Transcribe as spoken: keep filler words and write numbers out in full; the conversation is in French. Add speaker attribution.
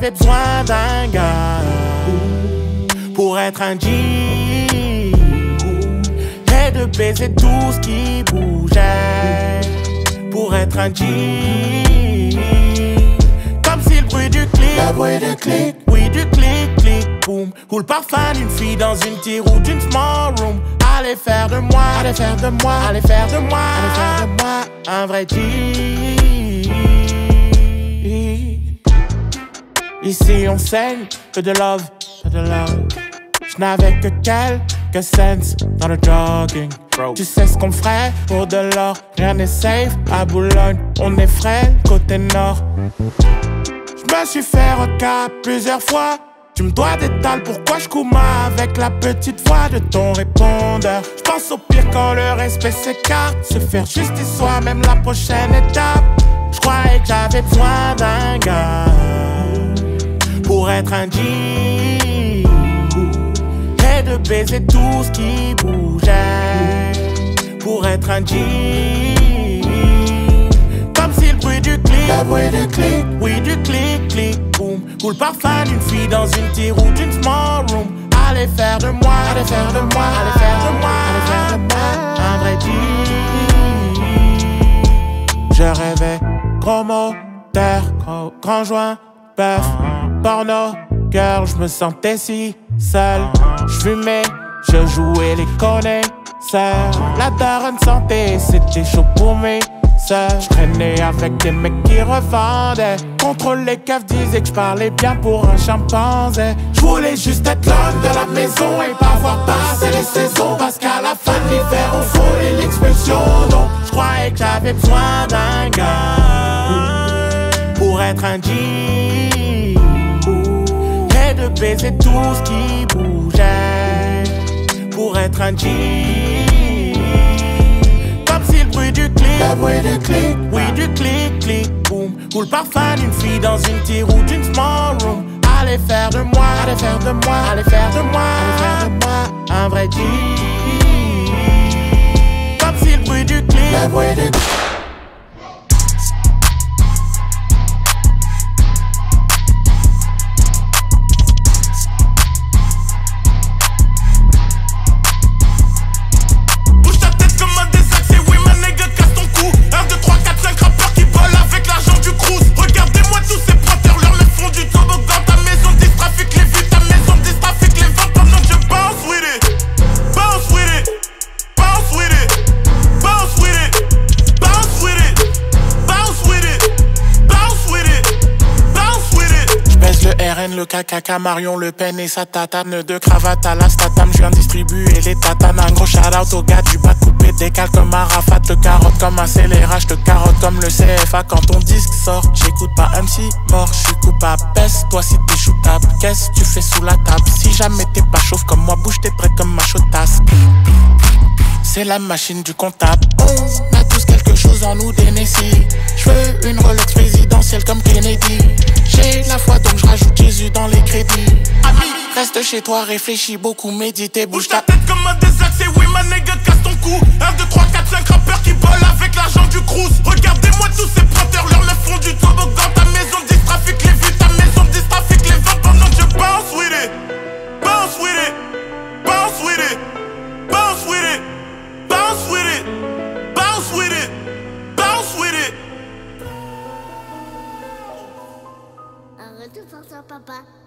Speaker 1: j'avais besoin d'un gars pour être un G et de baiser tout ce qui bougeait. Pour être un G, comme si le bruit du clic, le bruit du clic, oui du clic, clic, boum, ou le parfum d'une fille dans une tire ou d'une small room. Allez faire de moi, allez faire de moi, allez faire de moi, allez faire de moi un vrai G. Ici on saigne que de love, que de love. Je n'avais que quelques cents dans le jogging. Bro. Tu sais ce qu'on ferait pour de l'or. Rien n'est safe à Boulogne. On est frais côté nord. Je me suis fait recap plusieurs fois. Tu me dois des tales, pourquoi je couma avec la petite voix de ton répondeur. Je pense au pire quand le respect s'écarte. Se faire justice soi-même la prochaine étape. Je croyais que j'avais besoin d'un gars pour être un G et de baiser tout ce qui bougeait. Pour être un G, comme si le bruit du clic, le bruit du clic, oui du clic, clic, boum, ou le parfum d'une fille dans une tire ou d'une small room. Allez faire de moi, allez faire de moi, allez faire de moi, allez faire de moi un vrai G. Je rêvais gros moteur, gros, grand joint, bœuf, porno, girl, je me sentais si seul. Je fumais, je jouais les connaisseurs. La daronne santé, c'était chaud pour mes sœurs. Je traînais avec des mecs qui revendaient. Contrôle les keufs disaient que je parlais bien pour un chimpanzé. Je voulais juste être l'homme de la maison et pas voir passer les saisons. Parce qu'à la fin de l'hiver, on frôlait l'expulsion. Donc je croyais que j'avais besoin d'un gars pour être un G et de baiser tout ce qui bougeait. Pour être un G, comme si le bruit du clic, le bruit du clic, oui du clic, clic, boum, ou le parfum d'une fille dans une tire ou d'une small room. Allez faire de moi, allez faire de moi, allez faire de moi, allez faire de moi un vrai G. Comme si le bruit du clic, le bruit du clic. Le caca, Marion Le Pen et sa tatane de cravate à la statam. Je viens distribuer les tatanes. Un gros shout-out au gars du bas coupé, décale comme un Rafat. Te carotte comme un scélérat, je te carotte comme le C F A. Quand ton disque sort, j'écoute pas M C mort, je suis coupable. Pèse-toi si t'es shootable, qu'est-ce que tu fais sous la table? Si jamais t'es pas chauve comme moi, bouge tes traits comme ma chotasse. C'est la machine du comptable. On a tous quelque chose en nous d'Hennessy. Je veux une Rolex présidentielle comme Kennedy. J'ai la foi donc je rajoute Jésus dans les crédits. Ami, reste chez toi, réfléchis beaucoup, méditer. Bouge ta tête comme un désaxé, oui ma nigga, casse ton cou. un, deux, trois, quatre, cinq rappeurs qui volent avec l'argent du cruise. Regardez-moi tous ces pointeurs, leurs meufs font du toboggan. Ta maison dix trafic les vues, ta maison dix trafic les ventes. Pendant que je bounce with it, bounce with it, bounce with it, bounce with it, bounce with it, bounce with it, bounce with it.
Speaker 2: Arrête de faire ça, papa.